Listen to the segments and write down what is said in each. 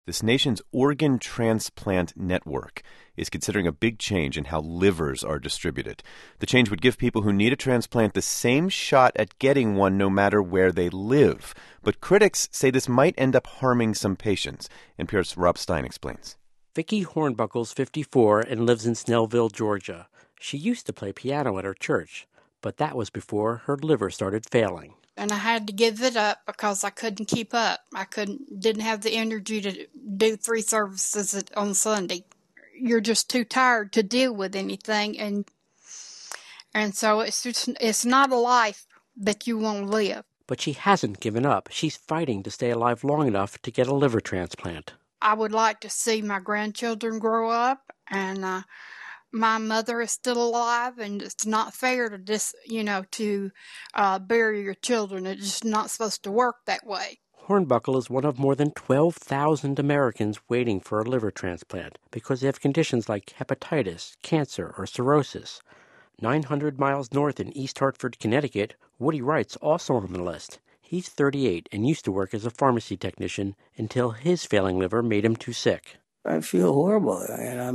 This nation's organ transplant network is considering a big change in how livers are distributed. The change would give people who need a transplant the same shot at getting one no matter where they live. But critics say this might end up harming some patients. NPR's Rob Stein explains. Vicki Hornbuckle's 54 and lives in Snellville, Georgia. She used to play piano at her church, but that was before her liver started failing. And I had to give it up because I couldn't keep up. Didn't have the energy to do 3 services on Sunday. You're just too tired to deal with anything, and so it's not a life that you want to live. But she hasn't given up. She's fighting to stay alive long enough to get a liver transplant. I would like to see my grandchildren grow up, and my mother is still alive, and it's not fair to bury your children. It's just not supposed to work that way. Hornbuckle is one of more than 12,000 Americans waiting for a liver transplant because they have conditions like hepatitis, cancer, or cirrhosis. 900 miles north in East Hartford, Connecticut, Woody Wright's also on the list. He's 38 and used to work as a pharmacy technician until his failing liver made him too sick. I feel horrible.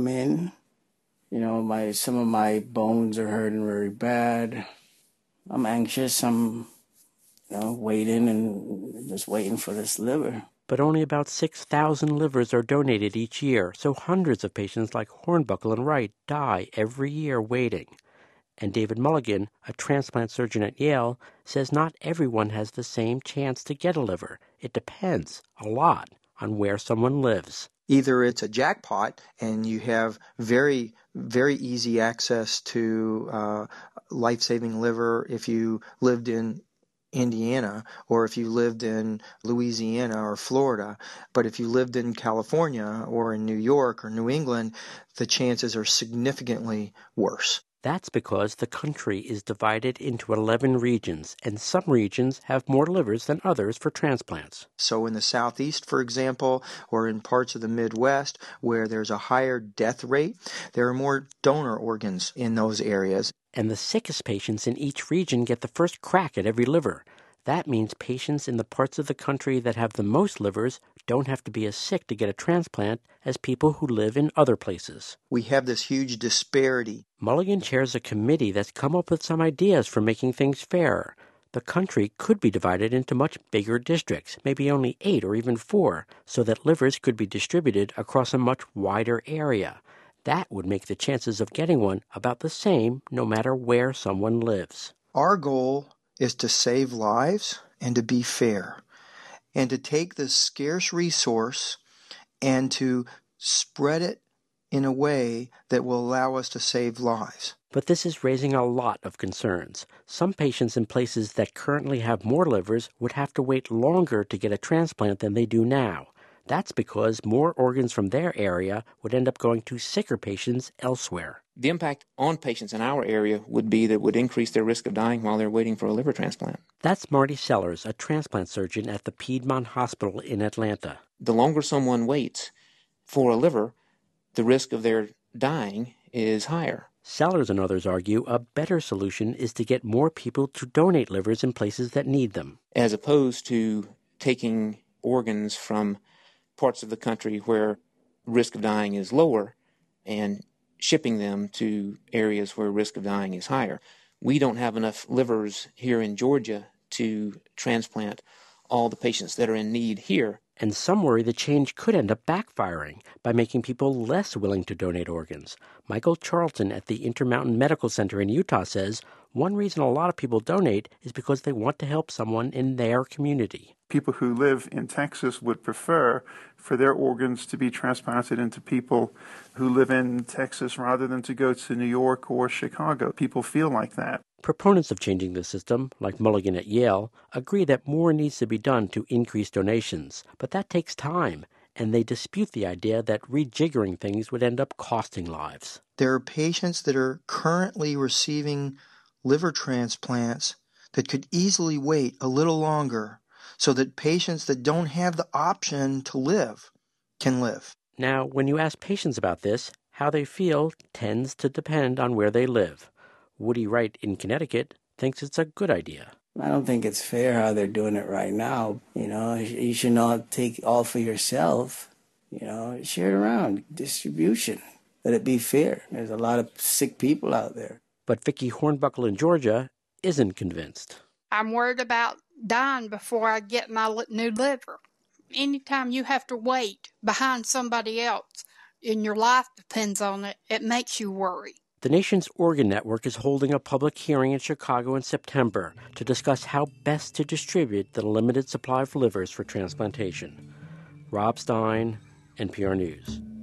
Some of my bones are hurting very bad. I'm anxious. I'm, waiting and just waiting for this liver. But only about 6,000 livers are donated each year, so hundreds of patients like Hornbuckle and Wright die every year waiting. And David Mulligan, a transplant surgeon at Yale, says not everyone has the same chance to get a liver. It depends a lot on where someone lives. Either it's a jackpot and you have very, very easy access to life-saving liver if you lived in Indiana or if you lived in Louisiana or Florida. But if you lived in California or in New York or New England, the chances are significantly worse. That's because the country is divided into 11 regions, and some regions have more livers than others for transplants. So in the Southeast, for example, or in parts of the Midwest where there's a higher death rate, there are more donor organs in those areas. And the sickest patients in each region get the first crack at every liver. That means patients in the parts of the country that have the most livers don't have to be as sick to get a transplant as people who live in other places. We have this huge disparity. Mulligan chairs a committee that's come up with some ideas for making things fairer. The country could be divided into much bigger districts, maybe only 8 or even 4, so that livers could be distributed across a much wider area. That would make the chances of getting one about the same no matter where someone lives. Our goal is to save lives and to be fair, and to take this scarce resource and to spread it in a way that will allow us to save lives. But this is raising a lot of concerns. Some patients in places that currently have more livers would have to wait longer to get a transplant than they do now. That's because more organs from their area would end up going to sicker patients elsewhere. The impact on patients in our area would be that it would increase their risk of dying while they're waiting for a liver transplant. That's Marty Sellers, a transplant surgeon at the Piedmont Hospital in Atlanta. The longer someone waits for a liver, the risk of their dying is higher. Sellers and others argue a better solution is to get more people to donate livers in places that need them. As opposed to taking organs from parts of the country where risk of dying is lower and shipping them to areas where risk of dying is higher. We don't have enough livers here in Georgia to transplant all the patients that are in need here. And some worry the change could end up backfiring by making people less willing to donate organs. Michael Charlton at the Intermountain Medical Center in Utah says one reason a lot of people donate is because they want to help someone in their community. People who live in Texas would prefer for their organs to be transplanted into people who live in Texas rather than to go to New York or Chicago. People feel like that. Proponents of changing the system, like Mulligan at Yale, agree that more needs to be done to increase donations. But that takes time, and they dispute the idea that rejiggering things would end up costing lives. There are patients that are currently receiving liver transplants that could easily wait a little longer so that patients that don't have the option to live can live. Now, when you ask patients about this, how they feel tends to depend on where they live. Woody Wright in Connecticut thinks it's a good idea. I don't think it's fair how they're doing it right now. You should not take all for yourself. Share it around, distribution. Let it be fair. There's a lot of sick people out there. But Vicki Hornbuckle in Georgia isn't convinced. I'm worried about dying before I get my new liver. Anytime you have to wait behind somebody else and your life depends on it, it makes you worry. The nation's organ network is holding a public hearing in Chicago in September to discuss how best to distribute the limited supply of livers for transplantation. Rob Stein, NPR News.